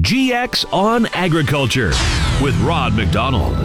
GX on Agriculture with Rod McDonald.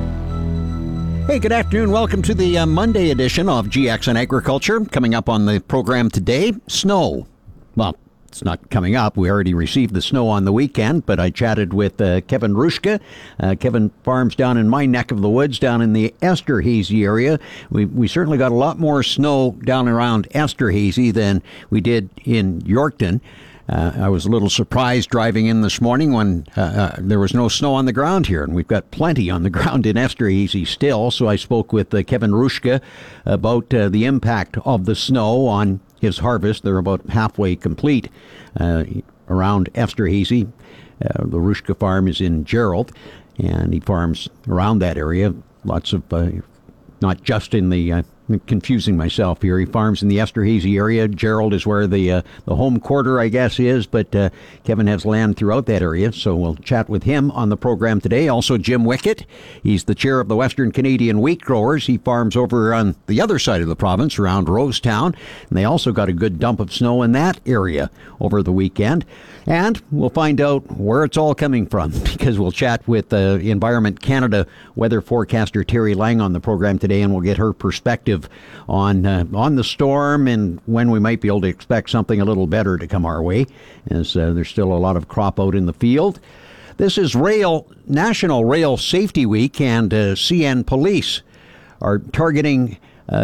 Hey, good afternoon. Welcome to the Monday edition of GX on Agriculture. Coming up on the program today, snow. Well, it's not coming up. We already received the snow on the weekend, but I chatted with Kevin Rushka. Kevin farms down in my neck of the woods, down in the Esterhazy area. We certainly got a lot more snow down around Esterhazy than we did in Yorkton. I was a little surprised driving in this morning when there was no snow on the ground here, and we've got plenty on the ground in Esterhazy still. So I spoke with Kevin Rushka about the impact of the snow on his harvest. They're about halfway complete around Esterhazy. The Rushka farm is in Gerald, and he farms around that area. Lots of, not just in the confusing myself here. He farms in the Esterhazy area. Gerald is where the home quarter, I guess, is, but Kevin has land throughout that area, so we'll chat with him on the program today. Also, Jim Wickett. He's the chair of the Western Canadian Wheat Growers. He farms over on the other side of the province, around Rosetown, and they also got a good dump of snow in that area over the weekend. And we'll find out where it's all coming from, because we'll chat with Environment Canada weather forecaster Terry Lang on the program today, and we'll get her perspective on the storm and when we might be able to expect something a little better to come our way, as there's still a lot of crop out in the field. This is National Rail Safety Week, and CN Police are targeting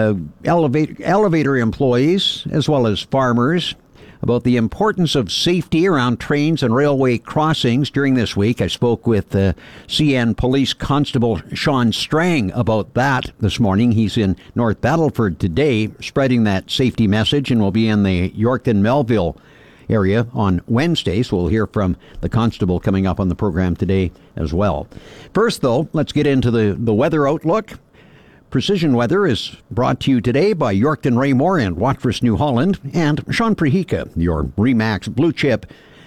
elevator employees as well as farmers about the importance of safety around trains and railway crossings during this week. I spoke with CN Police Constable Sean Strang about that this morning. He's in North Battleford today, spreading that safety message, and will be in the Yorkton-Melville area on Wednesday, so we'll hear from the constable coming up on the program today as well. First, though, let's get into the weather outlook. Precision Weather is brought to you today by Yorkton Raymore and Watrous New Holland, and Sean Prehika, your RE/MAX Blue Chip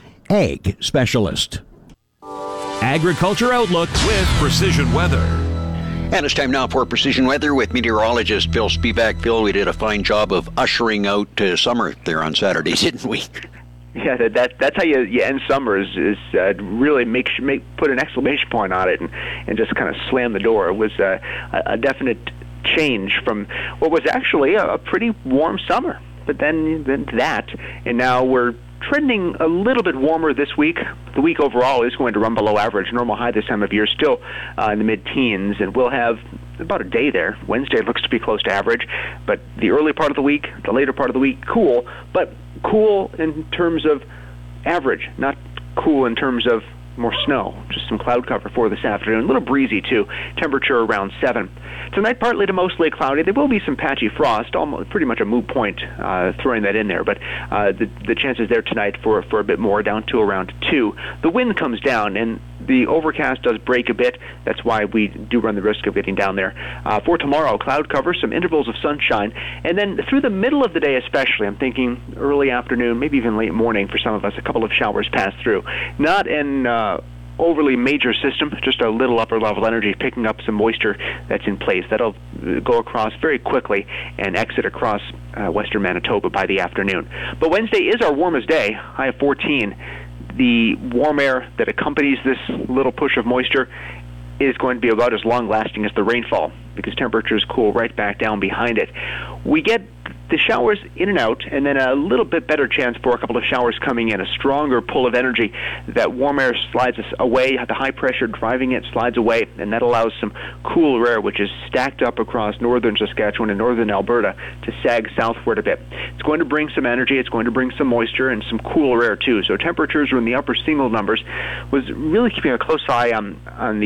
Ag Specialist. Agriculture Outlook with Precision Weather. And it's time now for Precision Weather with meteorologist Phil Spivak. Phil, we did a fine job of ushering out summer there on Saturday, didn't we? Yeah, that's how you end summer is really put an exclamation point on it and just kind of slam the door. It was a definite change from what was actually a pretty warm summer, but then that, and now we're trending a little bit warmer this week. The week overall is going to run below average. Normal high this time of year still in the mid-teens, and we'll have about a day there. Wednesday looks to be close to average, but the early part of the week, the later part of the week, cool, but cool in terms of average, not cool in terms of more snow. Just some cloud cover for this afternoon. A little breezy, too. Temperature around 7. Tonight, partly to mostly cloudy. There will be some patchy frost, almost pretty much a moot point throwing that in there, but the chances there tonight for a bit more, down to around 2. The wind comes down, and the overcast does break a bit. That's why we do run the risk of getting down there. For tomorrow, cloud cover, some intervals of sunshine, and then through the middle of the day especially, I'm thinking early afternoon, maybe even late morning for some of us, a couple of showers pass through. Not an overly major system, just a little upper level energy picking up some moisture that's in place. That'll go across very quickly and exit across western Manitoba by the afternoon. But Wednesday is our warmest day, high of 14. The warm air that accompanies this little push of moisture is going to be about as long-lasting as the rainfall, because temperatures cool right back down behind it. We get the showers in and out, and then a little bit better chance for a couple of showers coming in, a stronger pull of energy. That warm air slides us away, the high pressure driving it slides away, and that allows some cooler air, which is stacked up across northern Saskatchewan and northern Alberta, to sag southward a bit. It's going to bring some energy, it's going to bring some moisture and some cooler air too. So temperatures are in the upper single numbers. Was really keeping a close eye on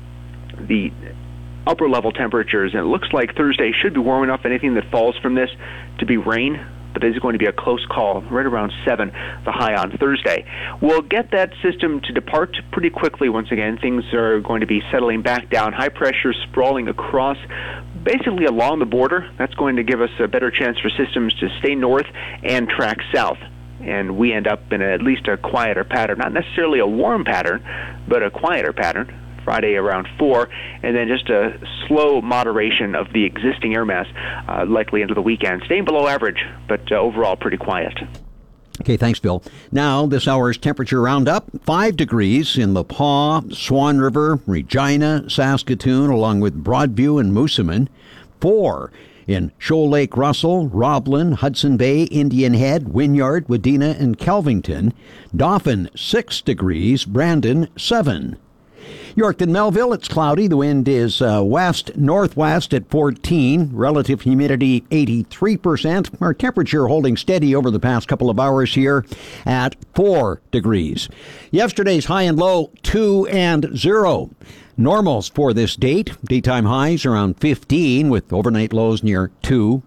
the upper level temperatures, and it looks like Thursday should be warm enough, anything that falls from this, to be rain, but it is going to be a close call, right around 7, the high on Thursday. We'll get that system to depart pretty quickly once again. Things are going to be settling back down, high pressure sprawling across, basically along the border. That's going to give us a better chance for systems to stay north and track south. And we end up in at least a quieter pattern, not necessarily a warm pattern, but a quieter pattern. Friday around 4, and then just a slow moderation of the existing air mass likely into the weekend. Staying below average, but overall pretty quiet. Okay, thanks, Bill. Now, this hour's temperature roundup, 5 degrees in the Paw, Swan River, Regina, Saskatoon, along with Broadview and Moosomin. 4 in Shoal Lake Russell, Roblin, Hudson Bay, Indian Head, Wynyard, Wadena, and Kelvington. Dauphin, 6 degrees. Brandon, 7. Yorkton, Melville, it's cloudy. The wind is west-northwest at 14. Relative humidity 83%. Our temperature holding steady over the past couple of hours here at 4 degrees. Yesterday's high and low, 2 and 0. Normals for this date. Daytime highs around 15 with overnight lows near 2.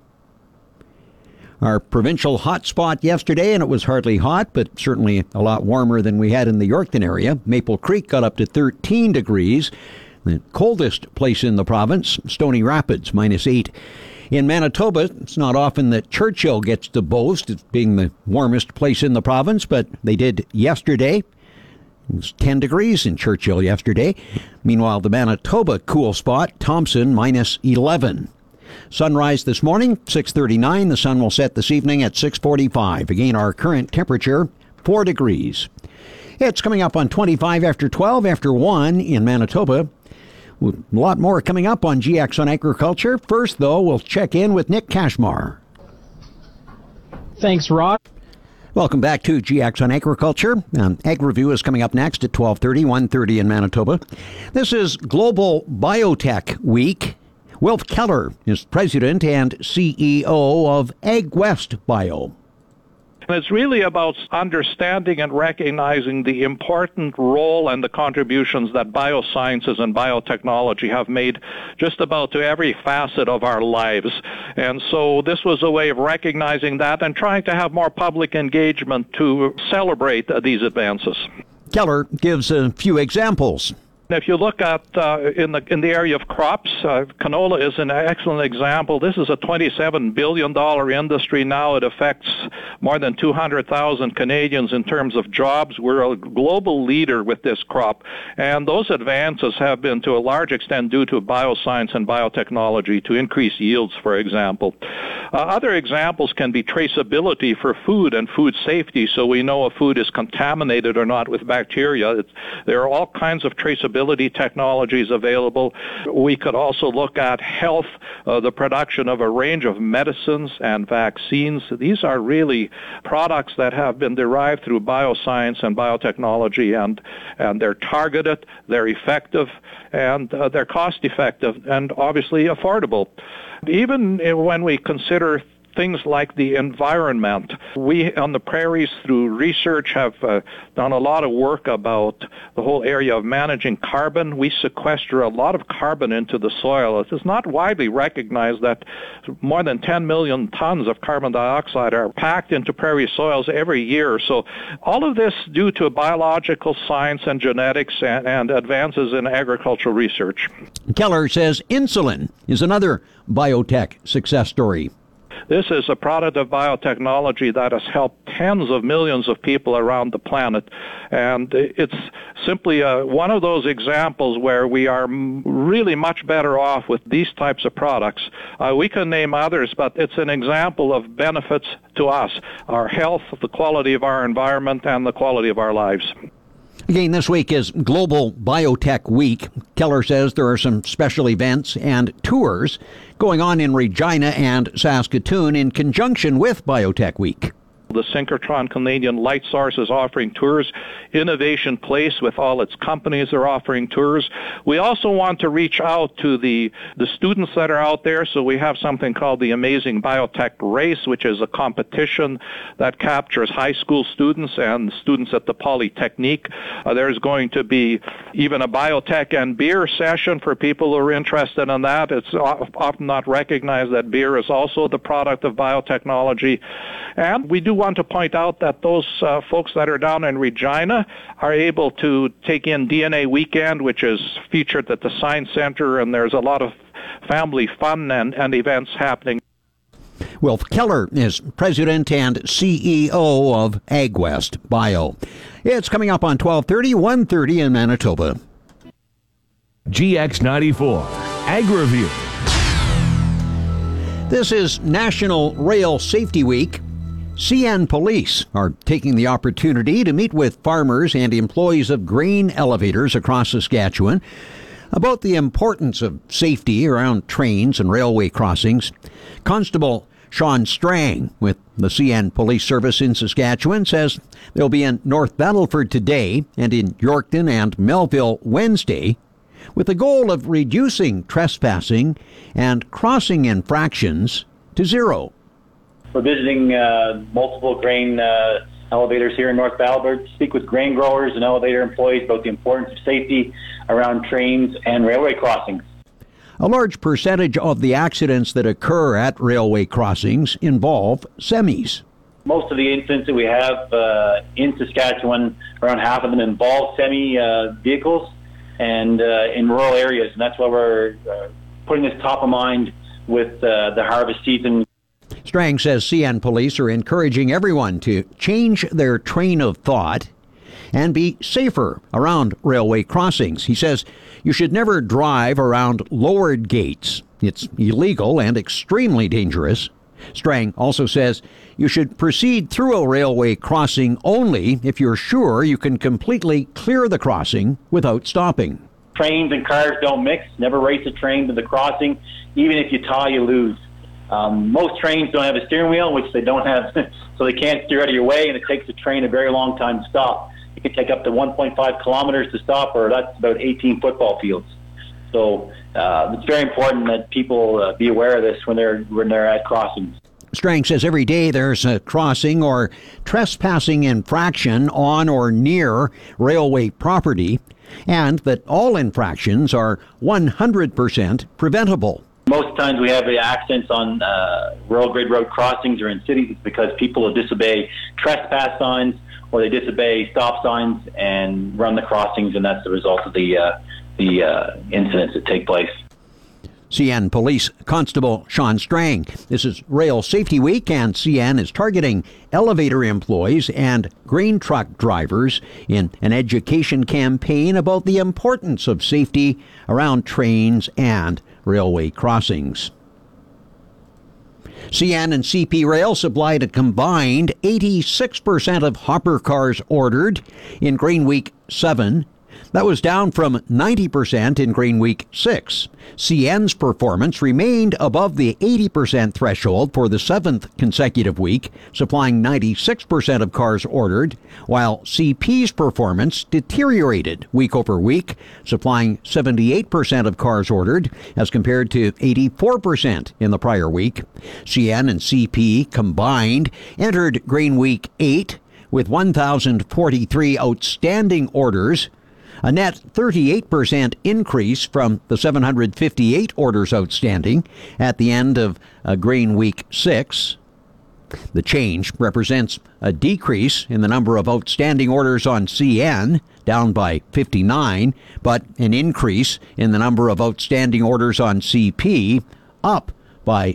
Our provincial hot spot yesterday, and it was hardly hot, but certainly a lot warmer than we had in the Yorkton area. Maple Creek got up to 13 degrees. The coldest place in the province, Stony Rapids, -8. In Manitoba, it's not often that Churchill gets to boast as being the warmest place in the province, but they did yesterday. It was 10 degrees in Churchill yesterday. Meanwhile, the Manitoba cool spot, Thompson, -11. Sunrise this morning, 6:39. The sun will set this evening at 6:45. Again, our current temperature, 4 degrees. It's coming up on 25 after 12 after 1 in Manitoba. A lot more coming up on GX on Agriculture. First, though, we'll check in with Nick Kashmar. Thanks, Rod. Welcome back to GX on Agriculture. Ag Review is coming up next at 12:30, 1:30 in Manitoba. This is Global Biotech Week. Wilf Keller is president and CEO of AgWest Bio. It's really about understanding and recognizing the important role and the contributions that biosciences and biotechnology have made just about to every facet of our lives. And so this was a way of recognizing that and trying to have more public engagement to celebrate these advances. Keller gives a few examples. If you look at in the area of crops, canola is an excellent example. This is a $27 billion industry now. It affects more than 200,000 Canadians in terms of jobs. We're a global leader with this crop, and those advances have been to a large extent due to bioscience and biotechnology to increase yields, for example. Other examples can be traceability for food and food safety, so we know if food is contaminated or not with bacteria. There are all kinds of traceability technologies available. We could also look at health, the production of a range of medicines and vaccines. These are really products that have been derived through bioscience and biotechnology, and they're targeted, they're effective, and they're cost effective and obviously affordable. Even when we consider things like the environment. We on the prairies through research have done a lot of work about the whole area of managing carbon. We sequester a lot of carbon into the soil. It is not widely recognized that more than 10 million tons of carbon dioxide are packed into prairie soils every year. So all of this due to biological science and genetics and advances in agricultural research. Keller says insulin is another biotech success story. This is a product of biotechnology that has helped tens of millions of people around the planet. And it's simply one of those examples where we are really much better off with these types of products. We can name others, but it's an example of benefits to us, our health, the quality of our environment, and the quality of our lives. Again, this week is Global Biotech Week. Keller says there are some special events and tours going on in Regina and Saskatoon in conjunction with Biotech Week. The Synchrotron Canadian Light Source is offering tours. Innovation Place, with all its companies, are offering tours. We also want to reach out to the students that are out there, so we have something called the Amazing Biotech Race, which is a competition that captures high school students and students at the Polytechnique. There's going to be even a biotech and beer session for people who are interested in that. It's often not recognized that beer is also the product of biotechnology. And we do want to point out that those folks that are down in Regina are able to take in DNA Weekend, which is featured at the Science Center, and there's a lot of family fun and events happening. Wilf Keller is president and CEO of AgWest Bio. It's coming up on 12:30, 1:30 in Manitoba. GX94 Ag Review. This is National Rail Safety Week. CN Police are taking the opportunity to meet with farmers and employees of grain elevators across Saskatchewan about the importance of safety around trains and railway crossings. Constable Sean Strang with the CN Police Service in Saskatchewan says they'll be in North Battleford today and in Yorkton and Melville Wednesday with the goal of reducing trespassing and crossing infractions to zero. We're visiting multiple grain elevators here in North Battleford to speak with grain growers and elevator employees about the importance of safety around trains and railway crossings. A large percentage of the accidents that occur at railway crossings involve semis. Most of the incidents that we have in Saskatchewan, around half of them involve semi vehicles and in rural areas, and that's why we're putting this top of mind with the harvest season. Strang says CN Police are encouraging everyone to change their train of thought and be safer around railway crossings. He says you should never drive around lowered gates. It's illegal and extremely dangerous. Strang also says you should proceed through a railway crossing only if you're sure you can completely clear the crossing without stopping. Trains and cars don't mix. Never race a train to the crossing. Even if you tie, you lose. Most trains don't have a steering wheel, which they don't have, so they can't steer out of your way, and it takes the train a very long time to stop. It can take up to 1.5 kilometers to stop, or that's about 18 football fields. So it's very important that people be aware of this when they're at crossings. Strang says every day there's a crossing or trespassing infraction on or near railway property, and that all infractions are 100% preventable. Most times we have accidents on rural grid road crossings or in cities because people disobey trespass signs or they disobey stop signs and run the crossings, and that's the result of the incidents that take place. CN Police Constable Sean Strang. This is Rail Safety Week, and CN is targeting elevator employees and grain truck drivers in an education campaign about the importance of safety around trains and railway crossings. CN and CP Rail supplied a combined 86% of hopper cars ordered in Grain Week 7. That was down from 90% in Grain Week 6. CN's performance remained above the 80% threshold for the 7th consecutive week, supplying 96% of cars ordered, while CP's performance deteriorated week over week, supplying 78% of cars ordered as compared to 84% in the prior week. CN and CP combined entered Grain Week 8 with 1,043 outstanding orders, a net 38% increase from the 758 orders outstanding at the end of Grain Week 6. The change represents a decrease in the number of outstanding orders on CN, down by 59, but an increase in the number of outstanding orders on CP, up by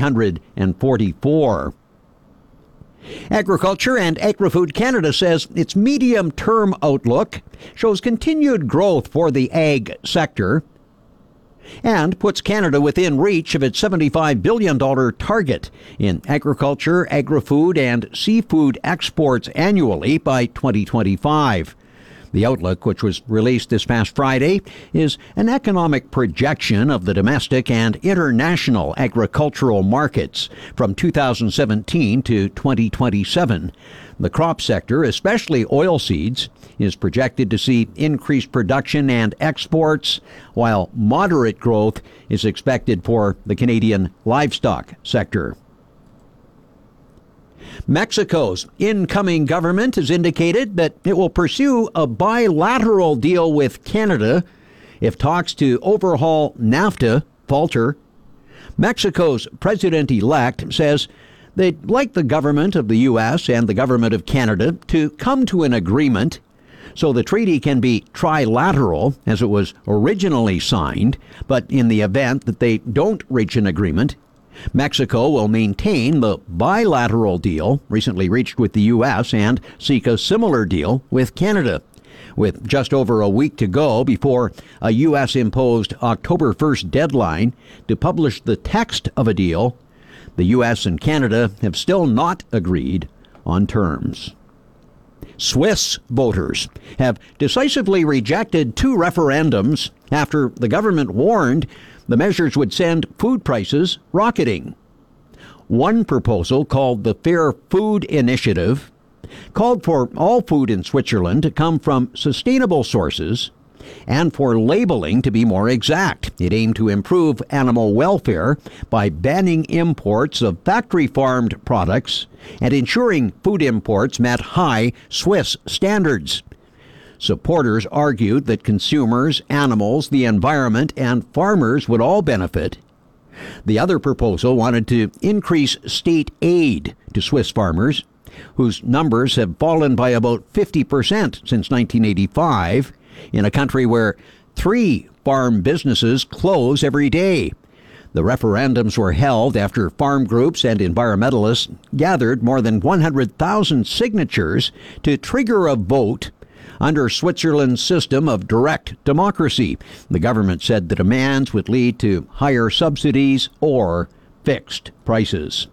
344. Agriculture and Agri-Food Canada says its medium-term outlook shows continued growth for the ag sector and puts Canada within reach of its $75 billion target in agriculture, agri-food, and seafood exports annually by 2025. The outlook, which was released this past Friday, is an economic projection of the domestic and international agricultural markets from 2017 to 2027. The crop sector, especially oilseeds, is projected to see increased production and exports, while moderate growth is expected for the Canadian livestock sector. Mexico's incoming government has indicated that it will pursue a bilateral deal with Canada if talks to overhaul NAFTA falter. Mexico's president-elect says they'd like the government of the U.S. and the government of Canada to come to an agreement so the treaty can be trilateral as it was originally signed, but in the event that they don't reach an agreement, Mexico will maintain the bilateral deal recently reached with the U.S. and seek a similar deal with Canada. With just over a week to go before a U.S.-imposed October 1st deadline to publish the text of a deal, the U.S. and Canada have still not agreed on terms. Swiss voters have decisively rejected 2 referendums after the government warned the measures would send food prices rocketing. One proposal, called the Fair Food Initiative, called for all food in Switzerland to come from sustainable sources and for labeling to be more exact. It aimed to improve animal welfare by banning imports of factory-farmed products and ensuring food imports met high Swiss standards. Supporters argued that consumers, animals, the environment, and farmers would all benefit. The other proposal wanted to increase state aid to Swiss farmers, whose numbers have fallen by about 50% since 1985, in a country where 3 farm businesses close every day. The referendums were held after farm groups and environmentalists gathered more than 100,000 signatures to trigger a vote under Switzerland's system of direct democracy. The government said the demands would lead to higher subsidies or fixed prices.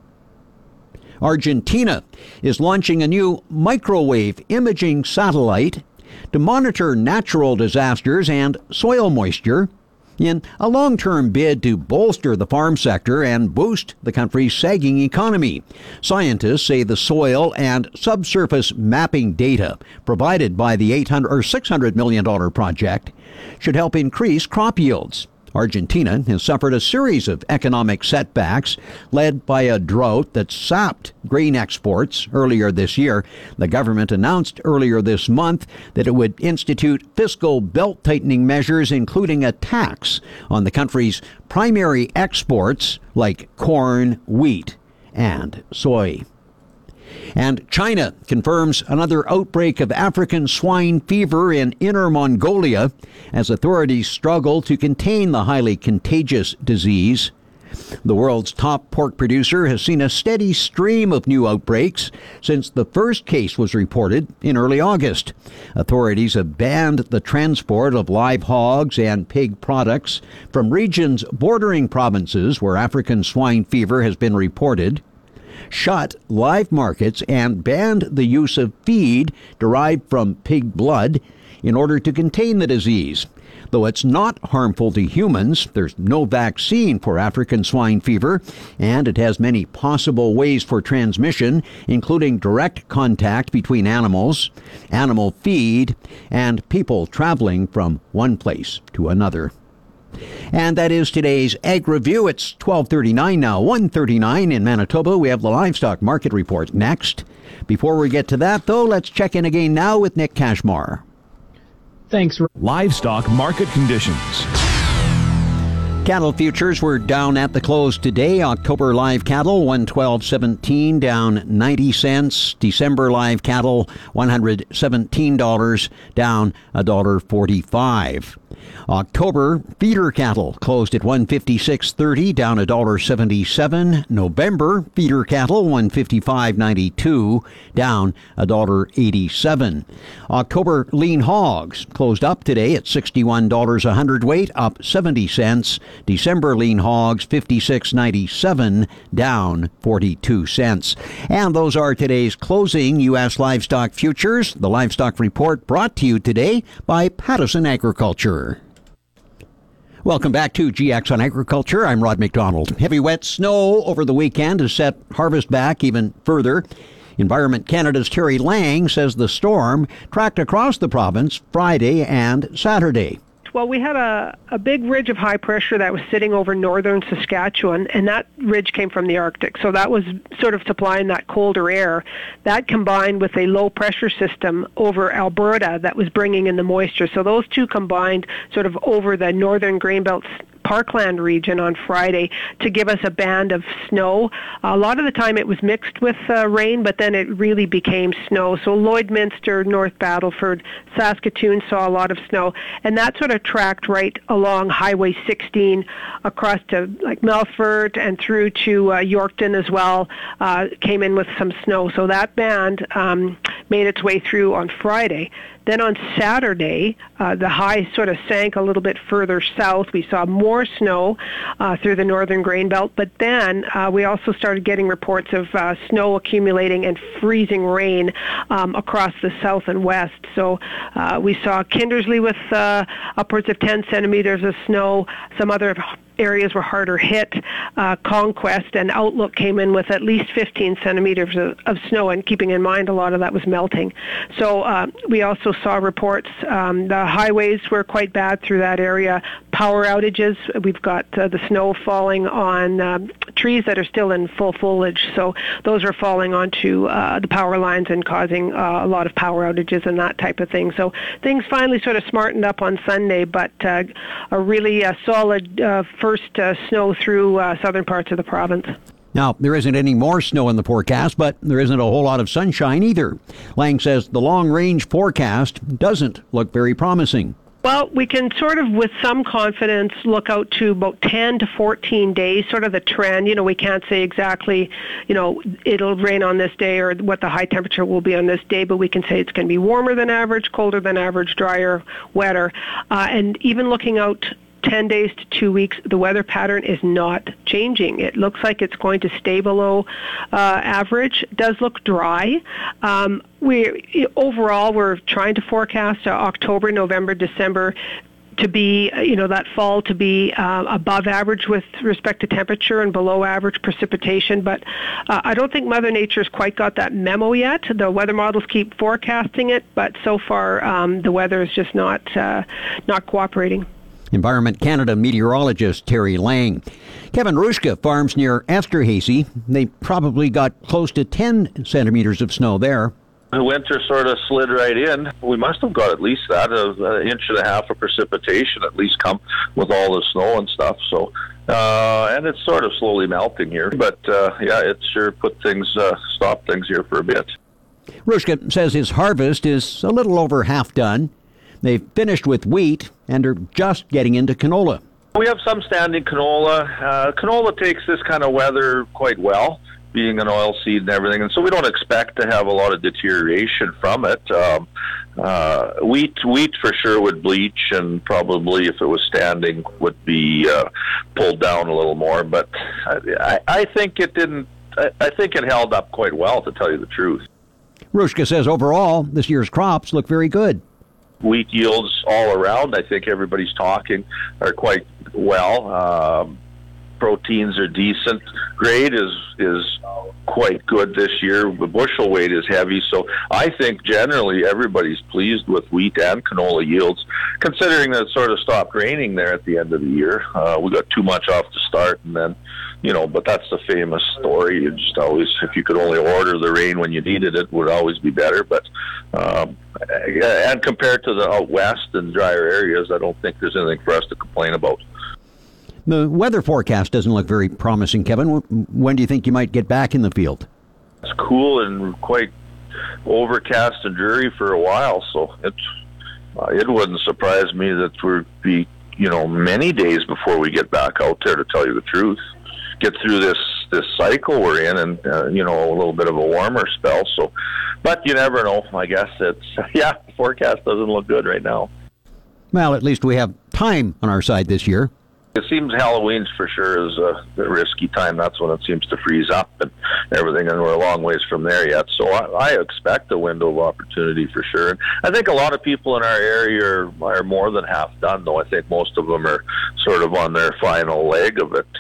Argentina is launching a new microwave imaging satellite to monitor natural disasters and soil moisture in a long-term bid to bolster the farm sector and boost the country's sagging economy. Scientists say the soil and subsurface mapping data provided by the $600 million project should help increase crop yields. Argentina has suffered a series of economic setbacks led by a drought that sapped grain exports earlier this year. The government announced earlier this month that it would institute fiscal belt-tightening measures, including a tax on the country's primary exports like corn, wheat, and soy. And China confirms another outbreak of African swine fever in Inner Mongolia as authorities struggle to contain the highly contagious disease. The world's top pork producer has seen a steady stream of new outbreaks since the first case was reported in early August. Authorities have banned the transport of live hogs and pig products from regions bordering provinces where African swine fever has been reported, shut live markets, and banned the use of feed derived from pig blood in order to contain the disease. Though it's not harmful to humans, there's no vaccine for African swine fever, and it has many possible ways for transmission, including direct contact between animals, animal feed, and people traveling from one place to another. And that is today's Ag Review. It's 12:39 now, 1:39 in Manitoba. We have the livestock market report next. Before we get to that, though, let's check in again now with Nick Kashmar. Thanks. Livestock market conditions. Cattle futures were down at the close today. October live cattle, $112.17, down 90 cents. December live cattle, $117, down $1.45. October feeder cattle closed at $156.30, down $1.77. November feeder cattle, $155.92, down $1.87. October lean hogs closed up today at $61 a hundredweight, up 70 cents. December lean hogs, $56.97, down 42 cents. And those are today's closing U.S. livestock futures. The livestock report brought to you today by Pattison Agriculture. Welcome back to GX on Agriculture. I'm Rod McDonald. Heavy wet snow over the weekend has set harvest back even further. Environment Canada's Terry Lang says the storm tracked across the province Friday and Saturday. Well, we had a big ridge of high pressure that was sitting over northern Saskatchewan, and that ridge came from the Arctic. So that was sort of supplying that colder air. That combined with a low pressure system over Alberta that was bringing in the moisture. So those two combined sort of over the northern Grainbelt Parkland region on Friday to give us a band of snow. A lot of the time it was mixed with rain, but then it really became snow. So Lloydminster, North Battleford, Saskatoon saw a lot of snow, and that sort of tracked right along Highway 16 across to like Melfort and through to Yorkton as well, came in with some snow. So that band made its way through on Friday. Then on Saturday, the high sort of sank a little bit further south. We saw more snow through the northern grain belt, but then we also started getting reports of snow accumulating and freezing rain across the south and west. So we saw Kindersley with upwards of 10 centimeters of snow. Some other areas were harder hit. Conquest and Outlook came in with at least 15 centimeters of snow, and keeping in mind a lot of that was melting. So we also saw reports. The highways were quite bad through that area. Power outages. We've got the snow falling on trees that are still in full foliage. So those are falling onto the power lines and causing a lot of power outages and that type of thing. So things finally sort of smartened up on Sunday, but a really solid first snow through southern parts of the province. Now, there isn't any more snow in the forecast, but there isn't a whole lot of sunshine either. Lang says the long-range forecast doesn't look very promising. Well, we can sort of, with some confidence, look out to about 10 to 14 days, sort of the trend. We can't say exactly, it'll rain on this day or what the high temperature will be on this day, but we can say it's going to be warmer than average, colder than average, drier, wetter. And even looking out 10 days to 2 weeks, the weather pattern is not changing. It looks like it's going to stay below average. It does look dry. Overall, we're trying to forecast October, November, December to be, that fall to be above average with respect to temperature and below average precipitation. But I don't think Mother Nature's quite got that memo yet. The weather models keep forecasting it, but so far the weather is just not cooperating. Environment Canada meteorologist Terry Lang. Kevin Rushka farms near Esterhazy. They probably got close to 10 centimeters of snow there. The winter sort of slid right in. We must have got at least that, an inch and a half of precipitation at least come with all the snow and stuff. So, and it's sort of slowly melting here. But, it sure stopped things here for a bit. Rushka says his harvest is a little over half done. They've finished with wheat and are just getting into canola. We have some standing canola. Canola takes this kind of weather quite well, being an oil seed and everything, and so we don't expect to have a lot of deterioration from it. Wheat for sure would bleach, and probably if it was standing would be pulled down a little more. But I think it didn't. I think it held up quite well, to tell you the truth. Rushka says overall, this year's crops look very good. Wheat yields all around, I think everybody's talking, are quite well. Proteins are decent. Grade is quite good this year. The bushel weight is heavy, so I think generally everybody's pleased with wheat and canola yields, considering that it sort of stopped raining there at the end of the year. We got too much off the start, and then, but that's the famous story. You just always, if you could only order the rain when you needed it, would always be better. But and compared to the out west and drier areas, I don't think there's anything for us to complain about. The weather forecast doesn't look very promising, Kevin. When do you think you might get back in the field? It's cool and quite overcast and dreary for a while, so it wouldn't surprise me that we'd be, many days before we get back out there, to tell you the truth. Get through this cycle we're in, and a little bit of a warmer spell. So, but you never know. I guess the forecast doesn't look good right now. Well, at least we have time on our side this year. It seems Halloween's for sure is a risky time. That's when it seems to freeze up and everything, and we're a long ways from there yet. So I expect a window of opportunity for sure. And I think a lot of people in our area are more than half done, though. I think most of them are sort of on their final leg of it.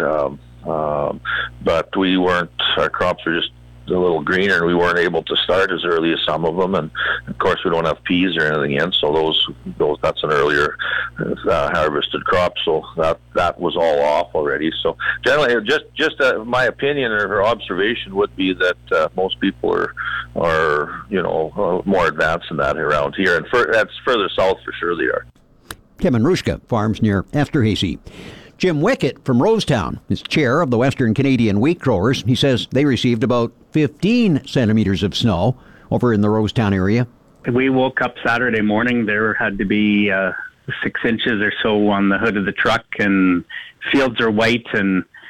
But our crops were just a little greener, and we weren't able to start as early as some of them, and of course we don't have peas or anything in, so that's an earlier harvested crop, so that was all off already. So generally, just my opinion or observation would be that most people are more advanced than that around here, and that's further south for sure they are. Kevin Rushka farms near Esterhazy. Jim Wickett from Rosetown is chair of the Western Canadian Wheat Growers. He says they received about 15 centimeters of snow over in the Rosetown area. We woke up Saturday morning. There had to be 6 inches or so on the hood of the truck, and fields are white, and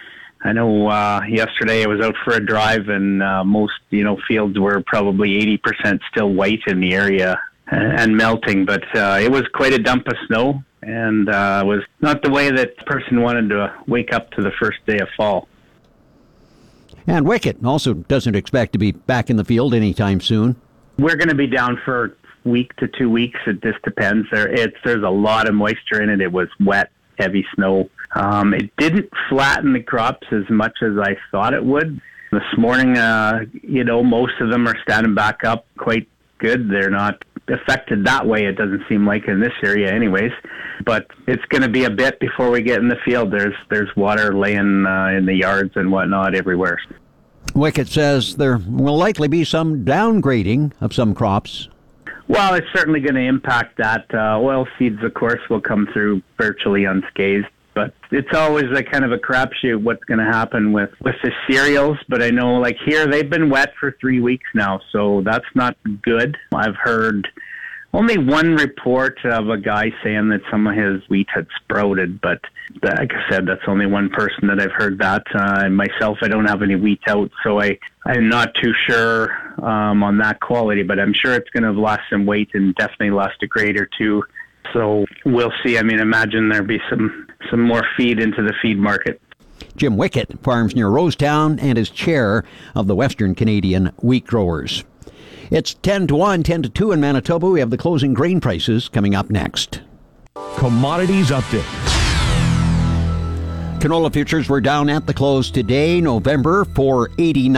I know yesterday I was out for a drive, and most fields were probably 80% still white in the area and melting, but it was quite a dump of snow, and it was not the way that person wanted to wake up to the first day of fall. And Wicket also doesn't expect to be back in the field anytime soon. We're going to be down for a week to 2 weeks. It just depends. There's a lot of moisture in it. It was wet, heavy snow. It didn't flatten the crops as much as I thought it would. This morning, most of them are standing back up quite good. They're not affected that way, it doesn't seem like, in this area anyways. But it's going to be a bit before we get in the field. There's water laying in the yards and whatnot everywhere. Wicket says there will likely be some downgrading of some crops. Well, it's certainly going to impact that. Oil seeds, of course, will come through virtually unscathed. But it's always a kind of a crapshoot what's going to happen with the cereals. But I know, like here, they've been wet for 3 weeks now, so that's not good. I've heard only one report of a guy saying that some of his wheat had sprouted, but like I said, that's only one person that I've heard that. Myself, I don't have any wheat out, so I'm not too sure on that quality, but I'm sure it's going to last some weight and definitely last a grade or two. So we'll see. I mean, imagine there'll be some more feed into the feed market. Jim Wicket farms near Rosetown and is chair of the Western Canadian Wheat Growers. It's 10-1, 10-2 in Manitoba. We have the closing grain prices coming up next. Commodities Update. Canola futures were down at the close today. November for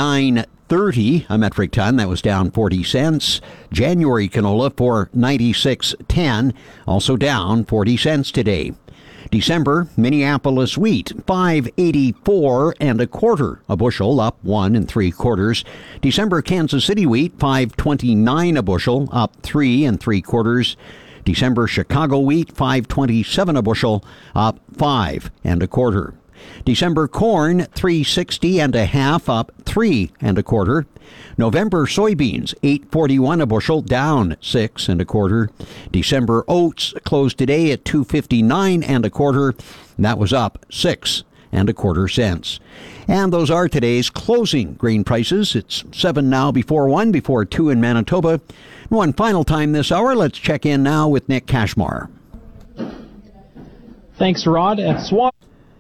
89.30 a metric ton. That was down 40 cents. January canola for 96.10, also down 40 cents today. December Minneapolis wheat 5.84 and a quarter a bushel, up 1 3/4. December Kansas City wheat 5.29 a bushel, up 3 3/4. December Chicago wheat 5.27 a bushel, up 5 1/4. December corn 3.60 and a half, up 3 1/4. November soybeans 8.41 a bushel, down 6 1/4. December oats closed today at 2.59 1/4. That was up 6 1/4 cents. And those are today's closing grain prices. It's 7 now before 1, before 2 in Manitoba. One final time this hour, let's check in now with Nick Cashmar. Thanks, Rod. At SWAT.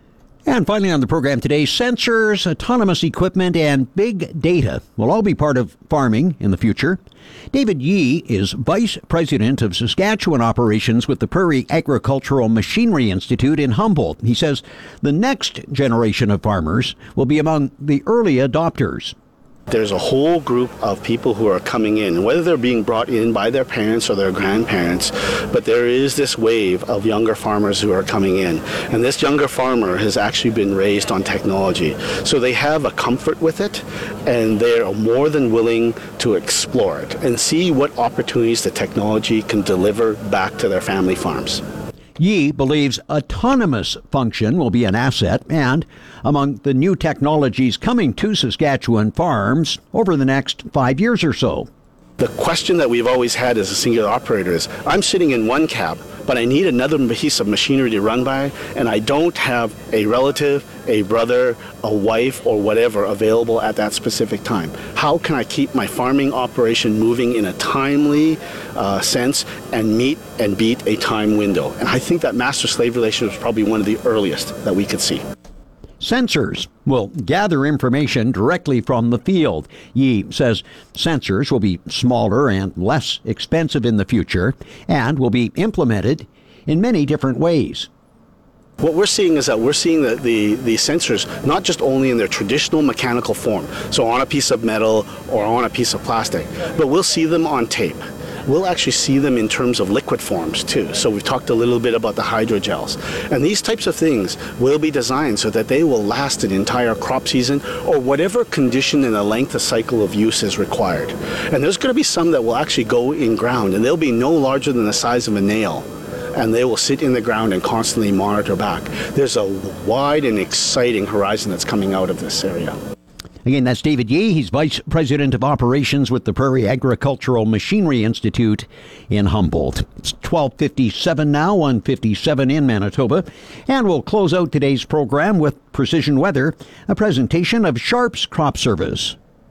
And finally on the program today, sensors, autonomous equipment, and big data will all be part of farming in the future. David Yee is Vice President of Saskatchewan Operations with the Prairie Agricultural Machinery Institute in Humboldt. He says the next generation of farmers will be among the early adopters. There's a whole group of people who are coming in, whether they're being brought in by their parents or their grandparents, but there is this wave of younger farmers who are coming in. And this younger farmer has actually been raised on technology. So they have a comfort with it, and they're more than willing to explore it and see what opportunities the technology can deliver back to their family farms. Yee believes autonomous function will be an asset and among the new technologies coming to Saskatchewan farms over the next 5 years or so. The question that we've always had as a singular operator is, I'm sitting in one cab, but I need another piece of machinery to run by, and I don't have a relative, a brother, a wife, or whatever available at that specific time. How can I keep my farming operation moving in a timely sense and meet and beat a time window? And I think that master-slave relationship is probably one of the earliest that we could see. Sensors will gather information directly from the field. Yee says sensors will be smaller and less expensive in the future and will be implemented in many different ways. What we're seeing is that we're seeing the sensors not just only in their traditional mechanical form, so on a piece of metal or on a piece of plastic, but we'll see them on tape. We'll actually see them in terms of liquid forms too. So we've talked a little bit about the hydrogels. And these types of things will be designed so that they will last an entire crop season or whatever condition and the length of cycle of use is required. And there's going to be some that will actually go in ground, and they'll be no larger than the size of a nail. And they will sit in the ground and constantly monitor back. There's a wide and exciting horizon that's coming out of this area. Again, that's David Yee. He's Vice President of Operations with the Prairie Agricultural Machinery Institute in Humboldt. It's 12:57 now, 1:57 in Manitoba. And we'll close out today's program with Precision Weather, a presentation of Sharps Crop Service.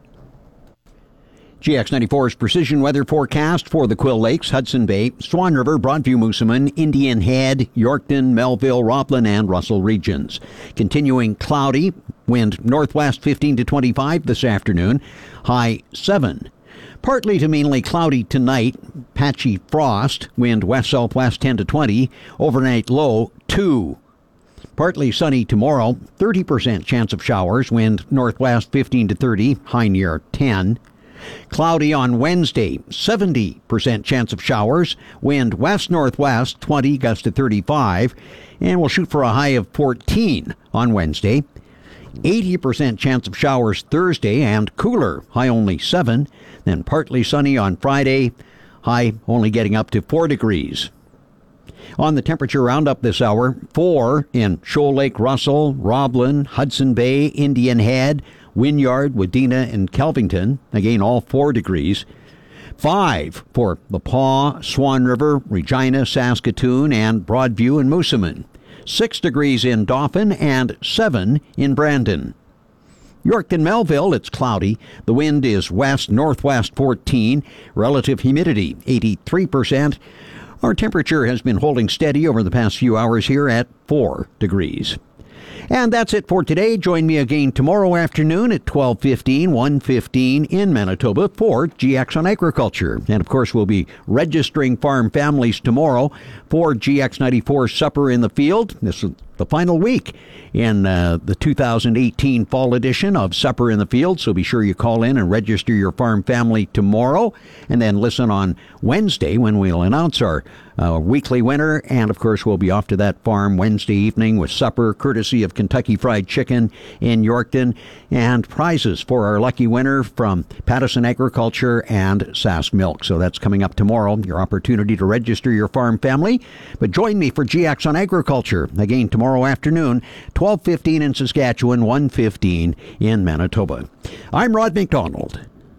GX94's precision weather forecast for the Quill Lakes, Hudson Bay, Swan River, Broadview, Moosomin, Indian Head, Yorkton, Melville, Roplin, and Russell regions. Continuing cloudy, wind northwest 15 to 25 this afternoon, high 7. Partly to mainly cloudy tonight, patchy frost, wind west-southwest 10 to 20, overnight low 2. Partly sunny tomorrow, 30% chance of showers, wind northwest 15 to 30, high near 10. Cloudy on Wednesday, 70% chance of showers, wind west-northwest 20, gust to 35, and we'll shoot for a high of 14 on Wednesday. 80% chance of showers Thursday and cooler, high only 7. Then partly sunny on Friday, high only getting up to 4 degrees. On the temperature roundup this hour, 4 in Shoal Lake, Russell, Roblin, Hudson Bay, Indian Head, Wynyard, Wadena, and Kelvington, again all 4 degrees. 5 for the Paw, Swan River, Regina, Saskatoon, and Broadview and Moosomin. 6 degrees in Dauphin and 7 in Brandon. Yorkton, Melville, it's cloudy. The wind is west-northwest 14. Relative humidity 83%. Our temperature has been holding steady over the past few hours here at 4 degrees. And that's it for today. Join me again tomorrow afternoon at 12:15, 1:15 in Manitoba for GX on Agriculture. And of course, we'll be registering farm families tomorrow for GX94 Supper in the Field. This is the final week in the 2018 fall edition of Supper in the Field. So be sure you call in and register your farm family tomorrow. And then listen on Wednesday when we'll announce our weekly winner. And of course, we'll be off to that farm Wednesday evening with supper courtesy of Kentucky Fried Chicken in Yorkton and prizes for our lucky winner from Pattison Agriculture and Sask Milk. So that's coming up tomorrow, your opportunity to register your farm family. But join me for GX on Agriculture again tomorrow afternoon, 12:15 in Saskatchewan, 1:15 in Manitoba. I'm Rod McDonald.